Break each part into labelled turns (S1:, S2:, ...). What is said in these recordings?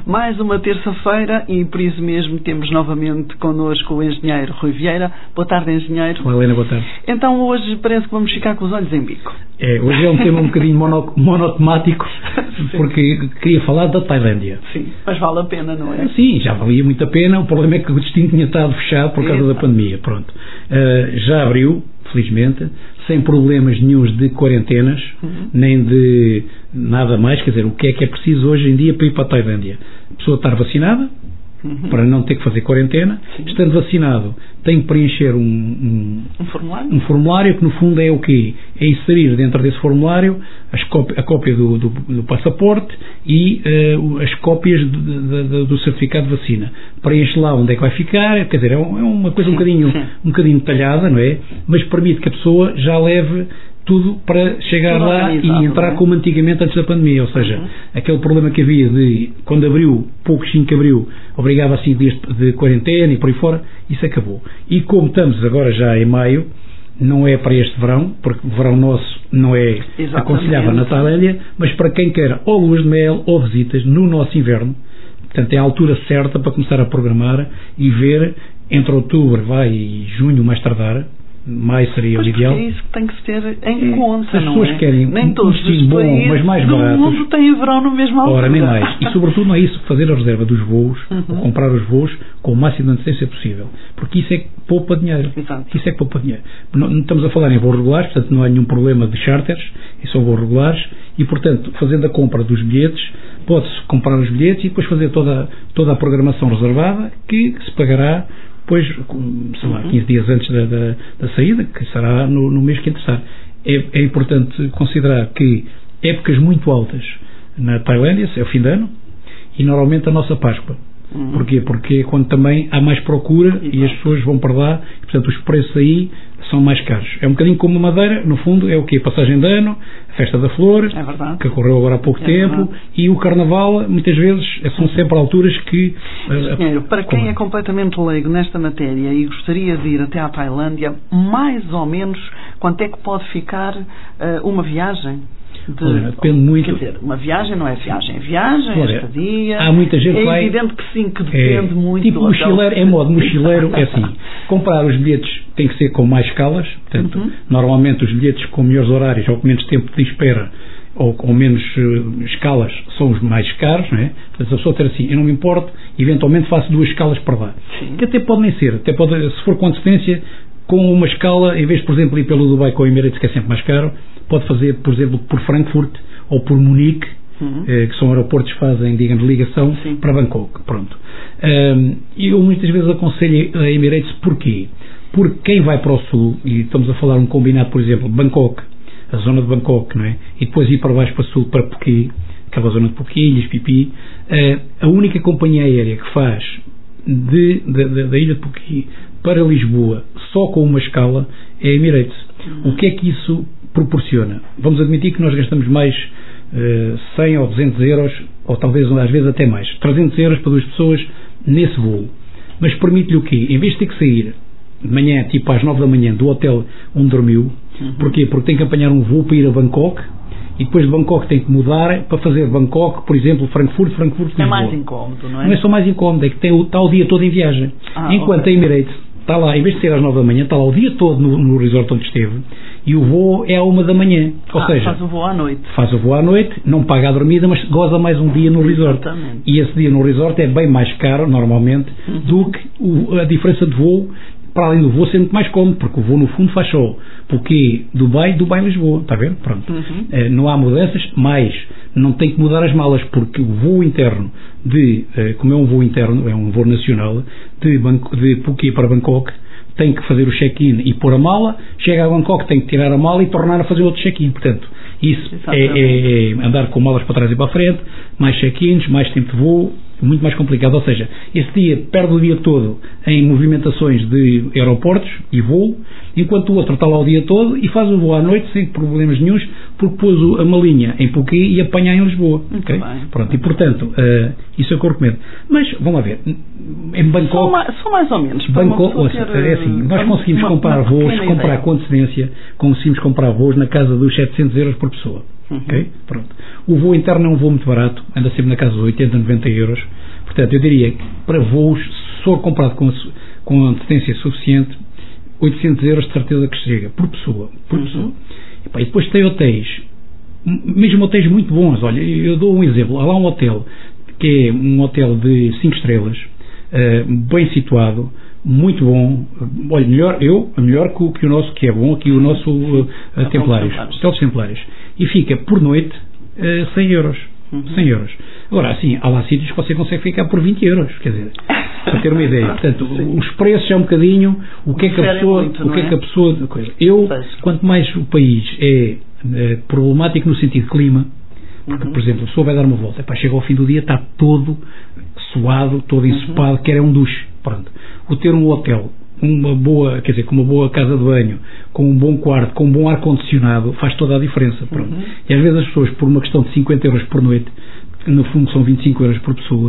S1: Mais uma terça-feira e por isso mesmo temos novamente connosco o engenheiro Rui Vieira. Boa tarde, engenheiro.
S2: Olá, Helena, boa tarde.
S1: Então hoje parece que vamos ficar com os olhos em bico.
S2: Hoje é um tema um bocadinho monotemático, porque queria falar da Tailândia.
S1: Sim, mas vale a pena, não é?
S2: Sim, já valia muito a pena. O problema é que o destino tinha estado fechado por causa da pandemia. Pronto. Já abriu, felizmente, sem problemas nenhuns de quarentenas, nem de nada mais. Quer dizer, o que é preciso hoje em dia para ir para a Tailândia? A pessoa estar vacinada, para não ter que fazer quarentena. Estando vacinado, tem que preencher um formulário que no fundo é o quê? É inserir dentro desse formulário a cópia do passaporte e as cópias do certificado de vacina. Preenche lá onde é que vai ficar, quer dizer, é uma coisa um bocadinho detalhada, não é? Mas permite que a pessoa já leve tudo para chegar lá e entrar como antigamente antes da pandemia, ou seja, aquele problema que havia de, quando abriu, poucos 5 que abriu, obrigava a 5 dias de quarentena e por aí fora, isso acabou. E como estamos agora já em maio, não é para este verão, porque o verão nosso não é aconselhável na Tailândia, mas para quem quer ou luas de mel ou visitas no nosso inverno, portanto é a altura certa para começar a programar e ver entre outubro e junho mais tardar. Mais seria o ideal.
S1: É isso que tem que se ter em conta,
S2: se as pessoas querem
S1: nem todos os
S2: bom, mas mais
S1: do
S2: baratos,
S1: mundo têm verão no mesmo altura.
S2: Ora, nem mais. E sobretudo não é isso, fazer a reserva dos voos, ou comprar os voos com o máximo de antecedência possível. Porque isso é que poupa dinheiro.
S1: Exato.
S2: Isso é que poupa dinheiro. Não estamos a falar em voos regulares, portanto não há nenhum problema de charters, e são voos regulares, e portanto, fazendo a compra dos bilhetes, pode-se comprar os bilhetes e depois fazer toda a programação reservada, que se pagará depois, sei lá, 15 dias antes da saída, que será no mês que interessar. É importante considerar que épocas muito altas na Tailândia, é o fim de ano, e normalmente a nossa Páscoa. Porquê? Porque é quando também há mais procura e as pessoas vão para lá, e, portanto os preços aí são mais caros. É um bocadinho como a Madeira, no fundo é o quê? Passagem de ano, a Festa da Flor, que ocorreu agora há pouco tempo, e o Carnaval, muitas vezes, são sempre alturas que...
S1: Engenheiro, para quem é completamente leigo nesta matéria e gostaria de ir até à Tailândia, mais ou menos, quanto é que pode ficar uma viagem?
S2: Depende muito.
S1: Quer dizer, uma viagem não é viagem, estadia.
S2: Há muita gente que vai.
S1: É evidente que sim, que depende muito.
S2: Tipo mochileiro, em modo mochileiro, é assim. Comprar os bilhetes tem que ser com mais escalas, portanto, normalmente os bilhetes com melhores horários ou com menos tempo de espera ou com menos escalas são os mais caros, não é? Portanto, a pessoa ter assim, eu não me importo, eventualmente faço 2 escalas para lá. Que até pode nem ser, até pode, se for com antecedência, com uma escala, em vez de, por exemplo, ir pelo Dubai com o Emirates, que é sempre mais caro, pode fazer, por exemplo, por Frankfurt ou por Munique, que são aeroportos que fazem, digamos, ligação para Bangkok. Pronto. Eu muitas vezes aconselho a Emirates, porquê? Porque quem vai para o sul, e estamos a falar um combinado, por exemplo, Bangkok, a zona de Bangkok, não é? E depois ir para baixo para o sul, para Phuket, aquela zona de Phuket, Ilhas Pipi, a única companhia aérea que faz da ilha de Phuket para Lisboa só com uma escala é a Emirates. O que é que isso proporciona? Vamos admitir que nós gastamos mais 100 ou 200 euros, ou talvez às vezes até mais, 300 euros para 2 pessoas nesse voo. Mas permite-lhe o quê? Em vez de ter que sair de manhã, tipo às 9 da manhã, do hotel onde dormiu, porquê? Porque tem que apanhar um voo para ir a Bangkok, e depois de Bangkok tem que mudar para fazer Bangkok, por exemplo, Frankfurt, Lisboa.
S1: É mais incómodo, não é?
S2: Não é só mais incómodo, é que está o dia todo em viagem. Enquanto a Emirates está lá, em vez de ser às 9 da manhã, está lá o dia todo no resort onde esteve, e o voo é à 1 da manhã. Ou seja,
S1: faz o voo à noite.
S2: Faz o voo à noite, não paga a dormida, mas goza mais um dia no resort.
S1: Exatamente.
S2: E esse dia no resort é bem mais caro, normalmente, do que a diferença de voo, para além do voo ser muito mais cómodo, porque o voo no fundo faz só porque Dubai, Lisboa, está a ver? Pronto. Não há mudanças, mas não tem que mudar as malas, porque o voo interno como é um voo interno, é um voo nacional, de Phuket para Bangkok, tem que fazer o check-in e pôr a mala, chega a Bangkok, tem que tirar a mala e tornar a fazer outro check-in. Portanto, isso é andar com malas para trás e para a frente, mais check-ins, mais tempo de voo, muito mais complicado. Ou seja, esse dia perde o dia todo em movimentações de aeroportos e voo, enquanto o outro está lá o dia todo e faz o voo à noite sem problemas nenhuns, porque pôs a malinha em Phuket e apanha em Lisboa. Okay? Pronto, e portanto, isso é o que eu recomendo. Mas, vamos lá ver, em Bangkok...
S1: São mais ou menos.
S2: Bangkok, é assim, nós conseguimos comprar voos, com antecedência, conseguimos comprar voos na casa dos 700 euros por pessoa. Okay? Pronto. O voo interno é um voo muito barato, anda sempre na casa dos 80, 90 euros. Portanto, eu diria que para voos, se for comprado com antecedência suficiente, 800 euros de certeza que chega, por pessoa. E depois tem hotéis, mesmo hotéis muito bons. Olha, eu dou um exemplo. Há lá um hotel, que é um hotel de 5 estrelas, bem situado, muito bom. Olha, melhor que o nosso, que é bom, aqui o nosso Templários, Hotel dos Templários. E fica por noite 100 euros. 100 euros. Agora, assim, há lá sítios que você consegue ficar por 20 euros, quer dizer, para ter uma ideia. Portanto, os preços é um bocadinho o que é que a pessoa, quanto mais o país é problemático no sentido de clima, porque, por exemplo, a pessoa vai dar uma volta, chega ao fim do dia, está todo suado, todo ensopado, quer um duche. Pronto. O ter um hotel com uma boa casa de banho, com um bom quarto, com um bom ar-condicionado, faz toda a diferença. Pronto. E às vezes as pessoas, por uma questão de 50 euros por noite, que no fundo são 25 euros por pessoa,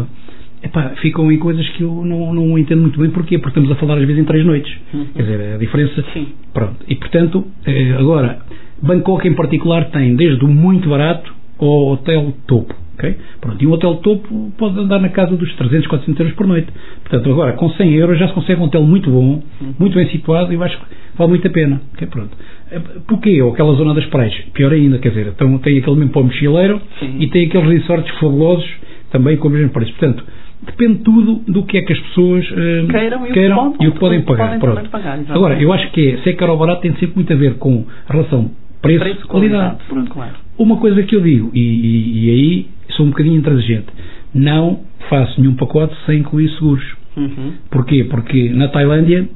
S2: ficam em coisas que eu não entendo muito bem. Porquê? Porque estamos a falar às vezes em 3 noites. Quer dizer, a diferença... Pronto. E portanto, agora, Bangkok em particular tem desde o muito barato ao hotel topo. Okay? Pronto, e um hotel topo pode andar na casa dos 300, 400 euros por noite. Portanto, agora, com 100 euros já se consegue um hotel muito bom, muito bem situado, e eu acho que vale muito a pena. Okay? Pronto. Porquê? Ou aquela zona das praias? Pior ainda, quer dizer, então tem aquele mesmo para o mochileiro e tem aqueles resorts fabulosos também com o mesmo preço. Portanto, depende tudo do que é que as pessoas queiram e o que podem pagar. Agora, eu acho que se é caro ou barato tem sempre muito a ver com a relação preço-qualidade.
S1: Claro.
S2: Uma coisa que eu digo, e aí sou um bocadinho intransigente, não faço nenhum pacote sem incluir seguros. Porquê? Porque na Tailândia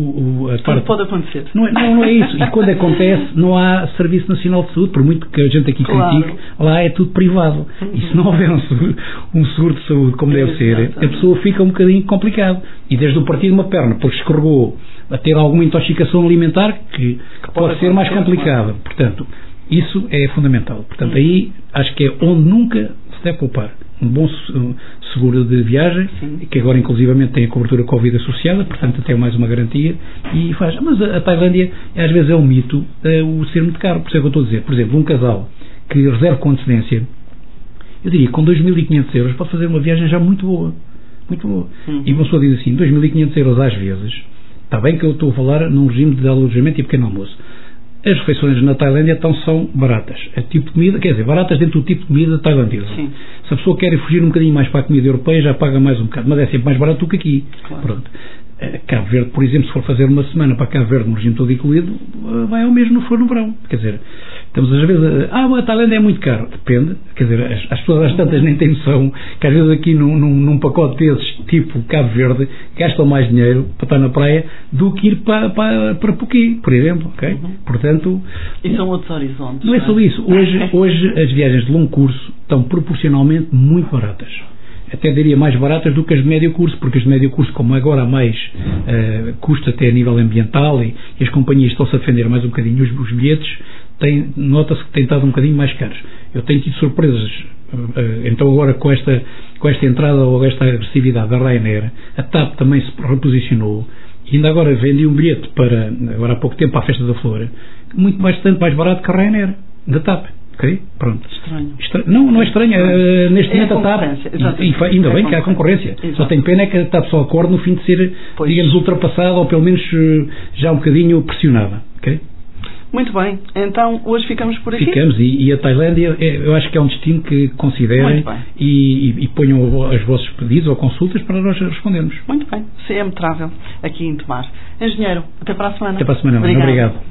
S1: tudo pode acontecer.
S2: Não é isso. E quando acontece, não há Serviço Nacional de Saúde, por muito que a gente aqui critique, lá é tudo privado. E se não houver um seguro de saúde como deve ser, a pessoa fica um bocadinho complicado. E desde o partir de uma perna, porque escorregou a ter alguma intoxicação alimentar, que pode ser mais complicado. Portanto, isso é fundamental. Portanto, aí acho que é onde nunca se deve poupar. Um bom seguro de viagem, que agora inclusivamente tem a cobertura Covid associada, portanto até mais uma garantia, e faz. Mas a Tailândia às vezes é um mito o ser muito caro, por isso é que eu estou a dizer. Por exemplo, um casal que reserve com antecedência, eu diria que com 2.500 euros pode fazer uma viagem já muito boa. Muito boa. E uma pessoa diz assim, 2.500 euros às vezes, está bem que eu estou a falar num regime de alojamento e pequeno almoço. As refeições na Tailândia então são baratas. É tipo de comida, quer dizer, baratas dentro do tipo de comida tailandesa. Se a pessoa quer fugir um bocadinho mais para a comida europeia, já paga mais um bocado, mas é sempre mais barato do que aqui. Claro. Pronto. Cabo Verde, por exemplo, se for fazer uma semana para Cabo Verde no regime todo incluído, vai ao mesmo no for no verão. Quer dizer, estamos às vezes a Tailândia é muito caro. Depende, quer dizer, as pessoas às tantas nem têm noção que às vezes aqui num pacote desses, tipo Cabo Verde, gastam mais dinheiro para estar na praia do que ir para Puquê, por exemplo. Okay? Portanto,
S1: e são outros horizontes.
S2: Não é só isso. Hoje as viagens de longo curso estão proporcionalmente muito baratas. Até diria mais baratas do que as de médio curso, porque as de médio curso, como agora há mais custo até a nível ambiental e as companhias estão-se a defender mais um bocadinho, os bilhetes nota-se que têm estado um bocadinho mais caros. Eu tenho tido surpresas, então agora com esta entrada ou esta agressividade da Ryanair, a TAP também se reposicionou, e ainda agora vendi um bilhete para, agora há pouco tempo, para a Festa da Flor, bastante mais barato que a Ryanair, da TAP. Ok? Pronto.
S1: Estranho.
S2: Não é estranho. Neste momento a TAP, ainda bem que há concorrência. Exato. Só tem pena é que a TAP só acorde no fim de ser, digamos, ultrapassada ou pelo menos já um bocadinho pressionada. Okay?
S1: Muito bem. Então, hoje ficamos por aqui?
S2: Ficamos. E a Tailândia, eu acho que é um destino que considerem e ponham os vossos pedidos ou consultas para nós respondermos.
S1: Muito bem. CM Travel, aqui em Tomar. Engenheiro, até para a semana.
S2: Até para a semana. Obrigado.